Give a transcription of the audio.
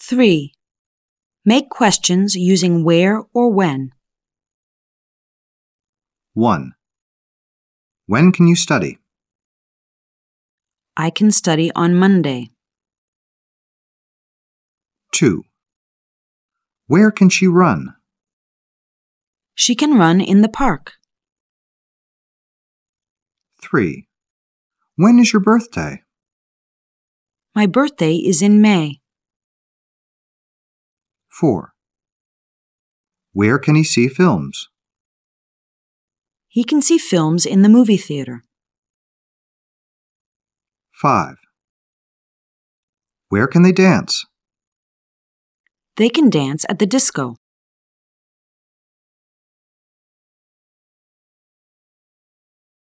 3. Make questions using where or when. 1. When can you study? I can study on Monday. 2. Where can she run? She can run in the park. 3. When is your birthday? My birthday is in May. 4. Where can he see films? He can see films in the movie theater. 5. Where can they dance? They can dance at the disco.